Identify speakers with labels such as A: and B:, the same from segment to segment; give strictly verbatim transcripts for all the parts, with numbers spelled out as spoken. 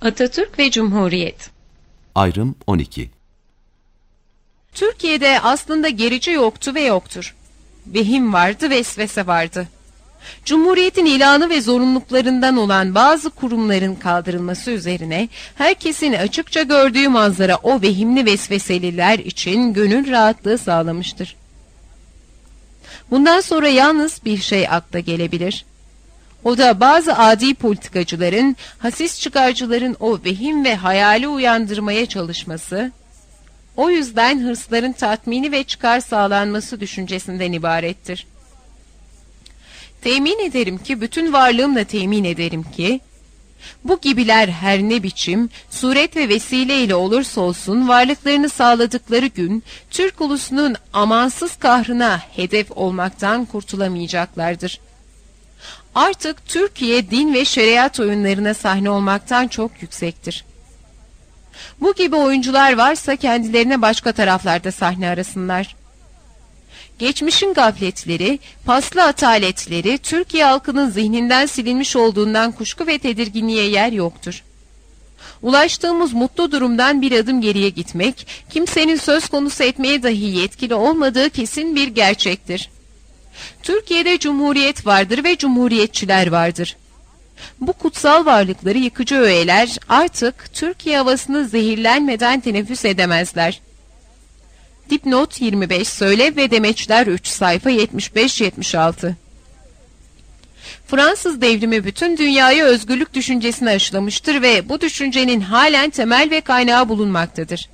A: Atatürk ve Cumhuriyet.
B: Ayrım on iki.
C: Türkiye'de aslında gerici yoktu ve yoktur. Vehim vardı, vesvese vardı. Cumhuriyetin ilanı ve zorunluluklarından olan bazı kurumların kaldırılması üzerine herkesin açıkça gördüğü manzara o vehimli vesveseliler için gönül rahatlığı sağlamıştır. Bundan sonra yalnız bir şey akla gelebilir. O da bazı adi politikacıların, hasis çıkarcıların o vehim ve hayali uyandırmaya çalışması, o yüzden hırsların tatmini ve çıkar sağlanması düşüncesinden ibarettir. Temin ederim ki, bütün varlığımla temin ederim ki, bu gibiler her ne biçim, suret ve vesile ile olursa olsun varlıklarını sağladıkları gün, Türk ulusunun amansız kahrına hedef olmaktan kurtulamayacaklardır. Artık Türkiye din ve şeriat oyunlarına sahne olmaktan çok yüksektir. Bu gibi oyuncular varsa kendilerine başka taraflarda sahne arasınlar. Geçmişin gafletleri, paslı ataletleri Türkiye halkının zihninden silinmiş olduğundan kuşku ve tedirginliğe yer yoktur. Ulaştığımız mutlu durumdan bir adım geriye gitmek, kimsenin söz konusu etmeye dahi yetkili olmadığı kesin bir gerçektir. Türkiye'de cumhuriyet vardır ve cumhuriyetçiler vardır. Bu kutsal varlıkları yıkıcı öğeler artık Türkiye havasını zehirlenmeden teneffüs edemezler. Dipnot yirmi beş, Söylev ve Demeçler üç, sayfa yetmiş beş yetmiş altı. Fransız devrimi bütün dünyayı özgürlük düşüncesine aşılamıştır ve bu düşüncenin halen temel ve kaynağı bulunmaktadır.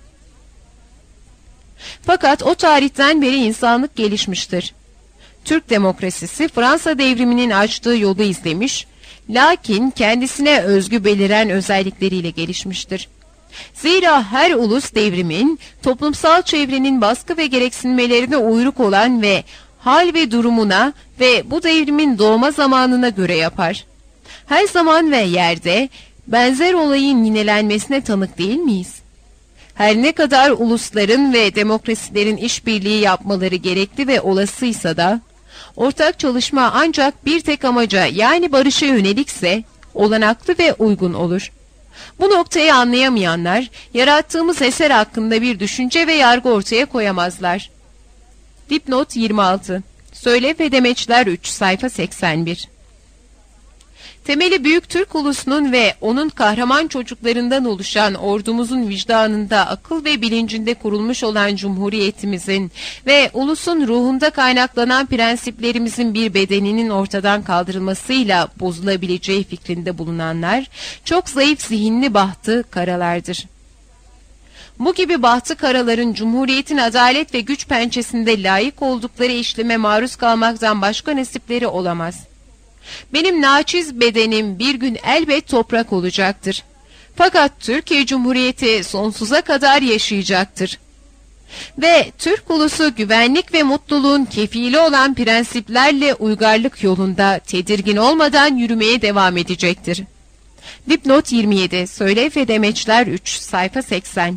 C: Fakat o tarihten beri insanlık gelişmiştir. Türk demokrasisi Fransa devriminin açtığı yolu izlemiş, lakin kendisine özgü beliren özellikleriyle gelişmiştir. Zira her ulus devrimin, toplumsal çevrenin baskı ve gereksinmelerine uyruk olan ve hal ve durumuna ve bu devrimin doğma zamanına göre yapar. Her zaman ve yerde benzer olayın yinelenmesine tanık değil miyiz? Her ne kadar ulusların ve demokrasilerin işbirliği yapmaları gerekli ve olasıysa da, ortak çalışma ancak bir tek amaca, yani barışa yönelikse olanaklı ve uygun olur. Bu noktayı anlayamayanlar, yarattığımız eser hakkında bir düşünce ve yargı ortaya koyamazlar. Dipnot yirmi altı, Söylev ve Demeçler üç, sayfa seksen bir. Temeli büyük Türk ulusunun ve onun kahraman çocuklarından oluşan ordumuzun vicdanında, akıl ve bilincinde kurulmuş olan cumhuriyetimizin ve ulusun ruhunda kaynaklanan prensiplerimizin bir bedeninin ortadan kaldırılmasıyla bozulabileceği fikrinde bulunanlar, çok zayıf zihinli bahtı karalardır. Bu gibi bahtı karaların cumhuriyetin adalet ve güç pençesinde layık oldukları işleme maruz kalmaktan başka nasipleri olamaz. Benim naçiz bedenim bir gün elbet toprak olacaktır. Fakat Türkiye Cumhuriyeti sonsuza kadar yaşayacaktır. Ve Türk ulusu güvenlik ve mutluluğun kefili olan prensiplerle uygarlık yolunda tedirgin olmadan yürümeye devam edecektir. Dipnot yirmi yedi, Söylev ve Demeçler üç, sayfa seksen.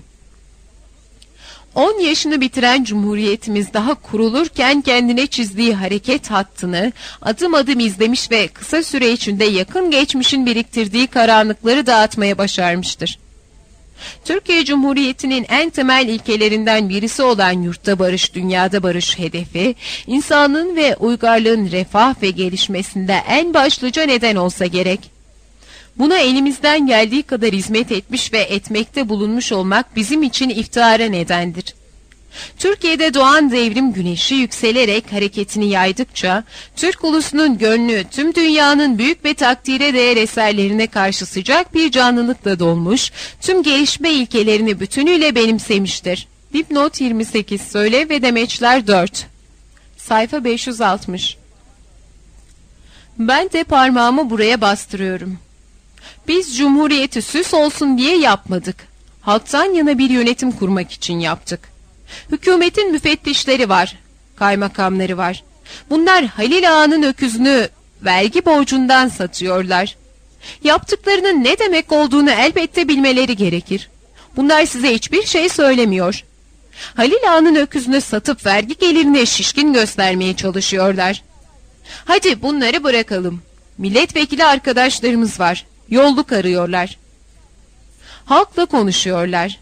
C: on yaşını bitiren Cumhuriyetimiz daha kurulurken kendine çizdiği hareket hattını adım adım izlemiş ve kısa süre içinde yakın geçmişin biriktirdiği karanlıkları dağıtmaya başarmıştır. Türkiye Cumhuriyeti'nin en temel ilkelerinden birisi olan yurtta barış, dünyada barış hedefi, insanlığın ve uygarlığın refah ve gelişmesinde en başlıca neden olsa gerek. Buna elimizden geldiği kadar hizmet etmiş ve etmekte bulunmuş olmak bizim için iftihara nedendir. Türkiye'de doğan devrim güneşi yükselerek hareketini yaydıkça, Türk ulusunun gönlü tüm dünyanın büyük ve takdire değer eserlerine karşı sıcak bir canlılıkla dolmuş, tüm gelişme ilkelerini bütünüyle benimsemiştir. Dipnot yirmi sekiz, Söylev ve Demeçler dört, sayfa beş yüz altmış. Ben de parmağımı buraya bastırıyorum. Biz cumhuriyeti süs olsun diye yapmadık. Halktan yana bir yönetim kurmak için yaptık. Hükümetin müfettişleri var, kaymakamları var. Bunlar Halil Ağa'nın öküzünü vergi borcundan satıyorlar. Yaptıklarının ne demek olduğunu elbette bilmeleri gerekir. Bunlar size hiçbir şey söylemiyor. Halil Ağa'nın öküzünü satıp vergi gelirine şişkin göstermeye çalışıyorlar. Hadi bunları bırakalım. Milletvekili arkadaşlarımız var. Yolluk arıyorlar. Halkla konuşuyorlar.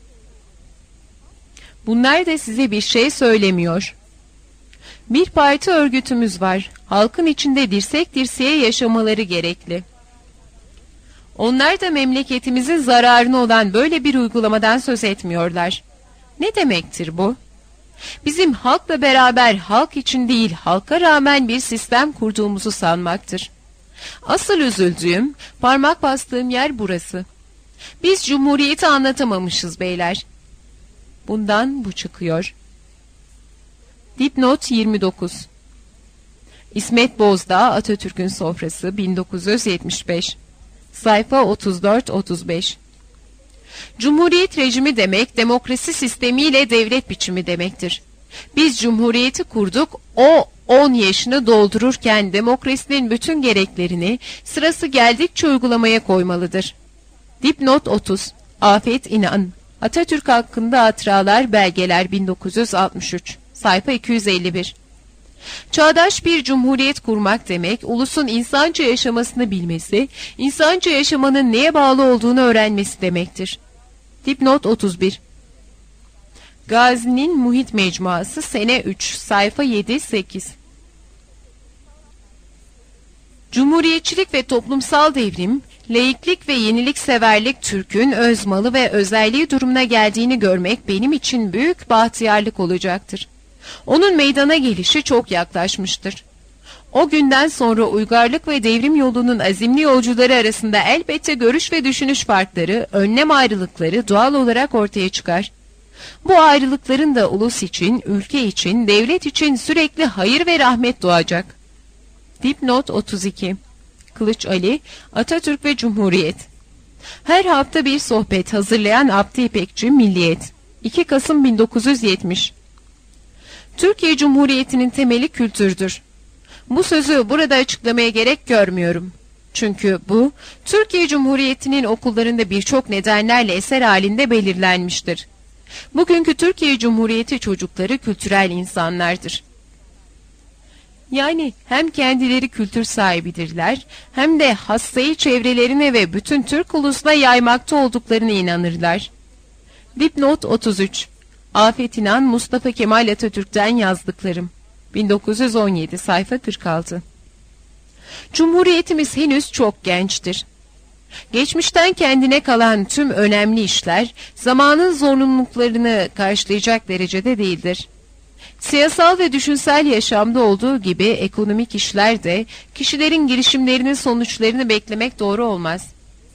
C: Bunlar da size bir şey söylemiyor. Bir parti örgütümüz var. Halkın içinde dirsek dirseğe yaşamaları gerekli. Onlar da memleketimizin zararına olan böyle bir uygulamadan söz etmiyorlar. Ne demektir bu? Bizim halkla beraber halk için değil, halka rağmen bir sistem kurduğumuzu sanmaktır. Asıl üzüldüğüm, parmak bastığım yer burası. Biz Cumhuriyeti anlatamamışız beyler. Bundan bu çıkıyor. Dipnot yirmi dokuz. İsmet Bozdağ, Atatürk'ün Sofrası, bin dokuz yüz yetmiş beş. Sayfa otuz dört otuz beş. Cumhuriyet rejimi demek, demokrasi sistemiyle devlet biçimi demektir. Biz Cumhuriyeti kurduk, o on yaşını doldururken demokrasinin bütün gereklerini sırası geldikçe uygulamaya koymalıdır. Dipnot otuz. Afet İnan. Atatürk hakkında hatıralar, belgeler, bin dokuz yüz altmış üç. Sayfa iki yüz elli bir. Çağdaş bir cumhuriyet kurmak demek, ulusun insanca yaşamasını bilmesi, insanca yaşamanın neye bağlı olduğunu öğrenmesi demektir. Dipnot otuz bir. Gazi'nin Muhit Mecmuası, sene üç, sayfa yedi sekiz. Cumhuriyetçilik ve toplumsal devrim, laiklik ve yenilikseverlik Türk'ün öz malı ve özelliği durumuna geldiğini görmek benim için büyük bahtiyarlık olacaktır. Onun meydana gelişi çok yaklaşmıştır. O günden sonra uygarlık ve devrim yolunun azimli yolcuları arasında elbette görüş ve düşünüş farkları, önlem ayrılıkları doğal olarak ortaya çıkar. Bu ayrılıkların da ulus için, ülke için, devlet için sürekli hayır ve rahmet doğacak. Dipnot otuz iki. Kılıç Ali, Atatürk ve Cumhuriyet. Her hafta bir sohbet hazırlayan Abdi İpekçi, Milliyet. iki Kasım bin dokuz yüz yetmiş. Türkiye Cumhuriyeti'nin temeli kültürdür. Bu sözü burada açıklamaya gerek görmüyorum. Çünkü bu, Türkiye Cumhuriyeti'nin okullarında birçok nedenlerle eser halinde belirlenmiştir. Bugünkü Türkiye Cumhuriyeti çocukları kültürel insanlardır. Yani hem kendileri kültür sahibidirler, hem de hastayı çevrelerine ve bütün Türk ulusuna yaymakta olduklarına inanırlar. Dipnot otuz üç. Afet İnan, Mustafa Kemal Atatürk'ten yazdıklarım. bin dokuz yüz on yedi, sayfa kırk altı. Cumhuriyetimiz henüz çok gençtir. Geçmişten kendine kalan tüm önemli işler, zamanın zorunluluklarını karşılayacak derecede değildir. Siyasal ve düşünsel yaşamda olduğu gibi ekonomik işler de kişilerin girişimlerinin sonuçlarını beklemek doğru olmaz.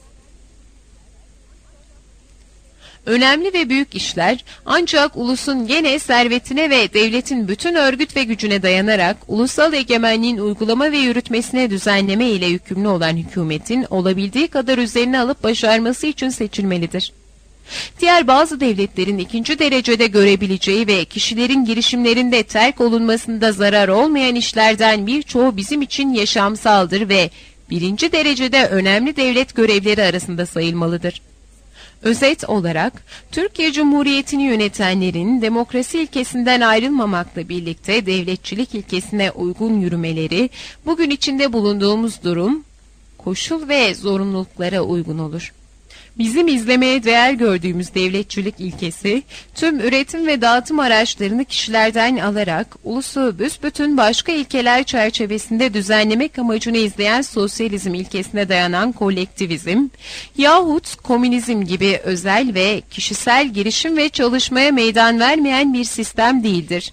C: Önemli ve büyük işler ancak ulusun gene servetine ve devletin bütün örgüt ve gücüne dayanarak ulusal egemenliğin uygulama ve yürütmesine düzenleme ile yükümlü olan hükümetin olabildiği kadar üzerine alıp başarması için seçilmelidir. Diğer bazı devletlerin ikinci derecede görebileceği ve kişilerin girişimlerinde terk olunmasında zarar olmayan işlerden birçoğu bizim için yaşamsaldır ve birinci derecede önemli devlet görevleri arasında sayılmalıdır. Özet olarak, Türkiye Cumhuriyeti'ni yönetenlerin demokrasi ilkesinden ayrılmamakla birlikte devletçilik ilkesine uygun yürümeleri, bugün içinde bulunduğumuz durum, koşul ve zorunluluklara uygun olur. Bizim izlemeye değer gördüğümüz devletçilik ilkesi, tüm üretim ve dağıtım araçlarını kişilerden alarak, ulusu büsbütün başka ilkeler çerçevesinde düzenlemek amacını izleyen sosyalizm ilkesine dayanan kolektivizm, yahut komünizm gibi özel ve kişisel girişim ve çalışmaya meydan vermeyen bir sistem değildir.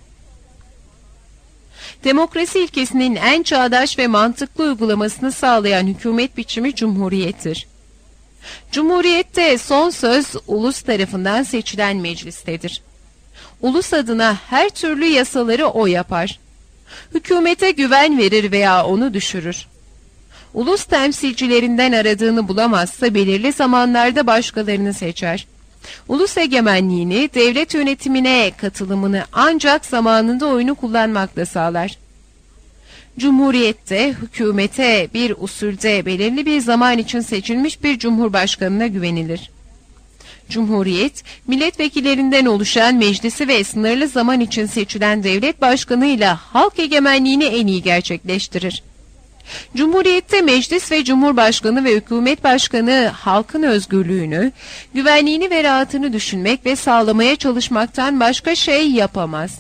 C: Demokrasi ilkesinin en çağdaş ve mantıklı uygulamasını sağlayan hükümet biçimi cumhuriyettir. Cumhuriyette son söz ulus tarafından seçilen meclistedir. Ulus adına her türlü yasaları o yapar. Hükümete güven verir veya onu düşürür. Ulus temsilcilerinden aradığını bulamazsa belirli zamanlarda başkalarını seçer. Ulus egemenliğini, devlet yönetimine katılımını ancak zamanında oyunu kullanmakla sağlar. Cumhuriyette hükümete bir usulde belirli bir zaman için seçilmiş bir cumhurbaşkanına güvenilir. Cumhuriyet, milletvekillerinden oluşan meclisi ve sınırlı zaman için seçilen devlet başkanıyla halk egemenliğini en iyi gerçekleştirir. Cumhuriyette meclis ve cumhurbaşkanı ve hükümet başkanı halkın özgürlüğünü, güvenliğini ve rahatını düşünmek ve sağlamaya çalışmaktan başka şey yapamaz.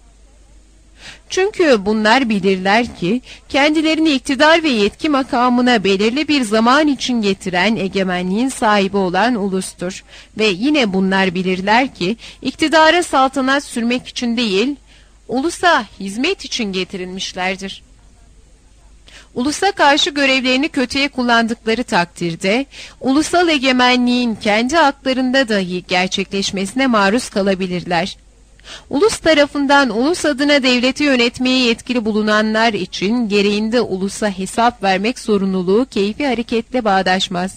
C: Çünkü bunlar bilirler ki kendilerini iktidar ve yetki makamına belirli bir zaman için getiren egemenliğin sahibi olan ulustur. Ve yine bunlar bilirler ki iktidara saltanat sürmek için değil, ulusa hizmet için getirilmişlerdir. Ulusa karşı görevlerini kötüye kullandıkları takdirde, ulusal egemenliğin kendi haklarında dahi gerçekleşmesine maruz kalabilirler. Ulus tarafından ulus adına devleti yönetmeye yetkili bulunanlar için gereğinde ulusa hesap vermek zorunluluğu keyfi hareketle bağdaşmaz.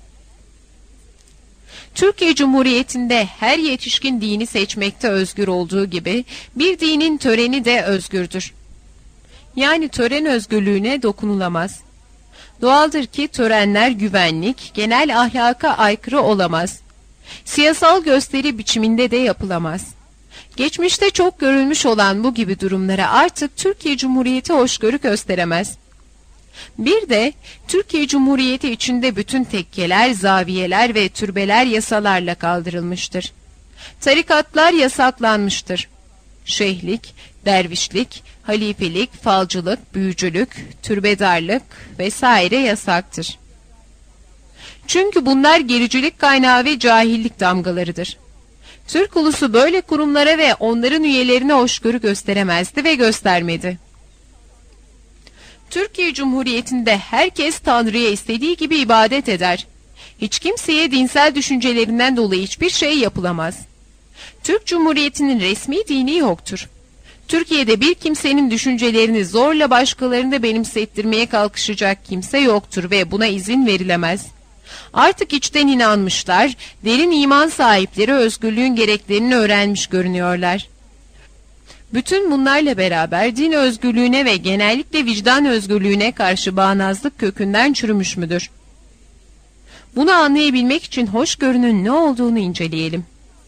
C: Türkiye Cumhuriyeti'nde her yetişkin dini seçmekte özgür olduğu gibi bir dinin töreni de özgürdür. Yani tören özgürlüğüne dokunulamaz. Doğaldır ki törenler güvenlik, genel ahlaka aykırı olamaz. Siyasal gösteri biçiminde de yapılamaz. Geçmişte çok görülmüş olan bu gibi durumlara artık Türkiye Cumhuriyeti hoşgörü gösteremez. Bir de Türkiye Cumhuriyeti içinde bütün tekkeler, zaviyeler ve türbeler yasalarla kaldırılmıştır. Tarikatlar yasaklanmıştır. Şeyhlik, dervişlik, halifelik, falcılık, büyücülük, türbedarlık vesaire yasaktır. Çünkü bunlar gericilik kaynağı ve cahillik damgalarıdır. Türk ulusu böyle kurumlara ve onların üyelerine hoşgörü gösteremezdi ve göstermedi. Türkiye Cumhuriyeti'nde herkes Tanrı'ya istediği gibi ibadet eder. Hiç kimseye dinsel düşüncelerinden dolayı hiçbir şey yapılamaz. Türk Cumhuriyeti'nin resmi dini yoktur. Türkiye'de bir kimsenin düşüncelerini zorla başkalarına benimsettirmeye kalkışacak kimse yoktur ve buna izin verilemez. Artık içten inanmışlar, derin iman sahipleri özgürlüğün gereklerini öğrenmiş görünüyorlar. Bütün bunlarla beraber din özgürlüğüne ve genellikle vicdan özgürlüğüne karşı bağnazlık kökünden çürümüş müdür? Bunu anlayabilmek için hoşgörünün ne olduğunu inceleyelim.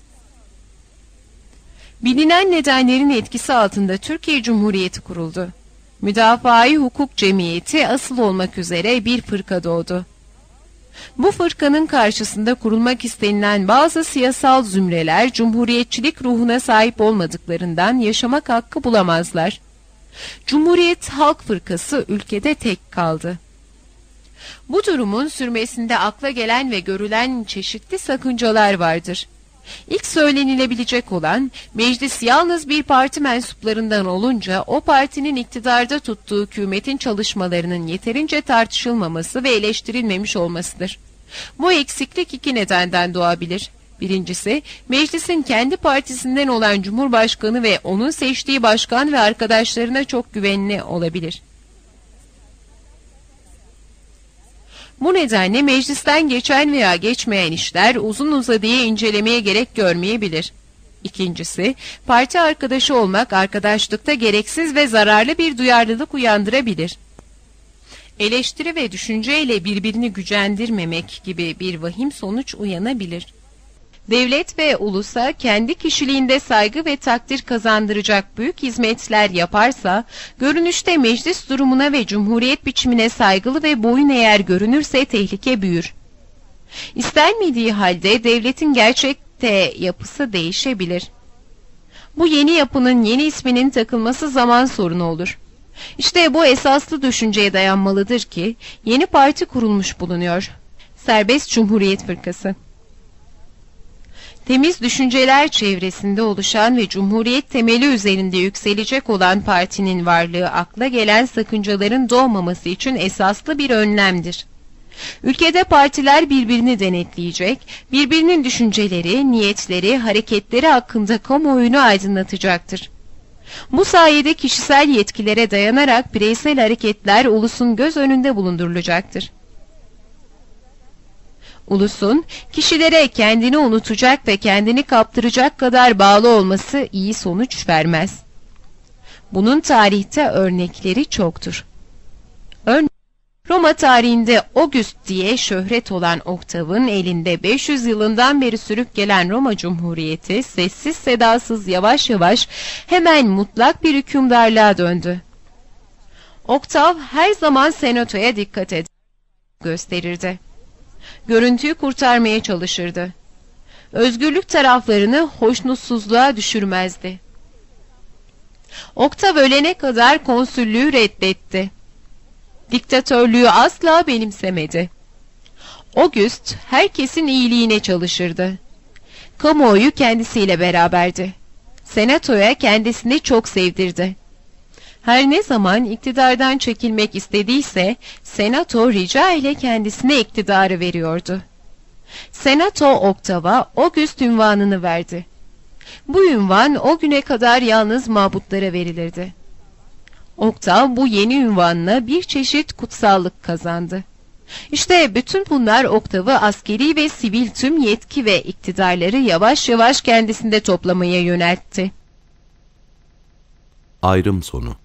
C: Bilinen nedenlerin etkisi altında Türkiye Cumhuriyeti kuruldu. Müdafaa-i Hukuk Cemiyeti asıl olmak üzere bir fırka doğdu. Bu fırkanın karşısında kurulmak istenilen bazı siyasal zümreler cumhuriyetçilik ruhuna sahip olmadıklarından yaşamak hakkı bulamazlar. Cumhuriyet Halk Fırkası ülkede tek kaldı. Bu durumun sürmesinde akla gelen ve görülen çeşitli sakıncalar vardır. İlk söylenilebilecek olan, meclis yalnız bir parti mensuplarından olunca o partinin iktidarda tuttuğu hükümetin çalışmalarının yeterince tartışılmaması ve eleştirilmemiş olmasıdır. Bu eksiklik iki nedenden doğabilir. Birincisi, meclisin kendi partisinden olan Cumhurbaşkanı ve onun seçtiği başkan ve arkadaşlarına çok güvenli olabilir. Bu nedenle meclisten geçen veya geçmeyen işler uzun uzadıya incelemeye gerek görmeyebilir. İkincisi, parti arkadaşı olmak arkadaşlıkta gereksiz ve zararlı bir duyarlılık uyandırabilir. Eleştiri ve düşünceyle birbirini gücendirmemek gibi bir vahim sonuç uyanabilir. Devlet ve ulusa kendi kişiliğinde saygı ve takdir kazandıracak büyük hizmetler yaparsa, görünüşte meclis durumuna ve cumhuriyet biçimine saygılı ve boyun eğer görünürse tehlike büyür. İstenmediği halde devletin gerçekte yapısı değişebilir. Bu yeni yapının yeni isminin takılması zaman sorunu olur. İşte bu esaslı düşünceye dayanmalıdır ki yeni parti kurulmuş bulunuyor. Serbest Cumhuriyet Fırkası. Temiz düşünceler çevresinde oluşan ve cumhuriyet temeli üzerinde yükselecek olan partinin varlığı akla gelen sakıncaların doğmaması için esaslı bir önlemdir. Ülkede partiler birbirini denetleyecek, birbirinin düşünceleri, niyetleri, hareketleri hakkında kamuoyunu aydınlatacaktır. Bu sayede kişisel yetkilere dayanarak bireysel hareketler ulusun göz önünde bulundurulacaktır. Ulusun, kişilere kendini unutacak ve kendini kaptıracak kadar bağlı olması iyi sonuç vermez. Bunun tarihte örnekleri çoktur. Örneğin, Roma tarihinde August diye şöhret olan Oktav'ın elinde beş yüz yılından beri sürüp gelen Roma Cumhuriyeti, sessiz sedasız yavaş yavaş hemen mutlak bir hükümdarlığa döndü. Oktav her zaman senatoya dikkat eder, gösterirdi. Görüntüyü kurtarmaya çalışırdı. Özgürlük taraflarını hoşnutsuzluğa düşürmezdi. Oktav ölene kadar konsüllüğü reddetti. Diktatörlüğü asla benimsemedi. August herkesin iyiliğine çalışırdı. Kamuoyu kendisiyle beraberdi. Senatoya kendisini çok sevdirdi. Her ne zaman iktidardan çekilmek istediyse, Senato rica ile kendisine iktidarı veriyordu. Senato Oktav'a August ünvanını verdi. Bu ünvan o güne kadar yalnız mabutlara verilirdi. Oktav bu yeni ünvanla bir çeşit kutsallık kazandı. İşte bütün bunlar Oktav'ı askeri ve sivil tüm yetki ve iktidarları yavaş yavaş kendisinde toplamaya yöneltti.
B: Ayrım sonu.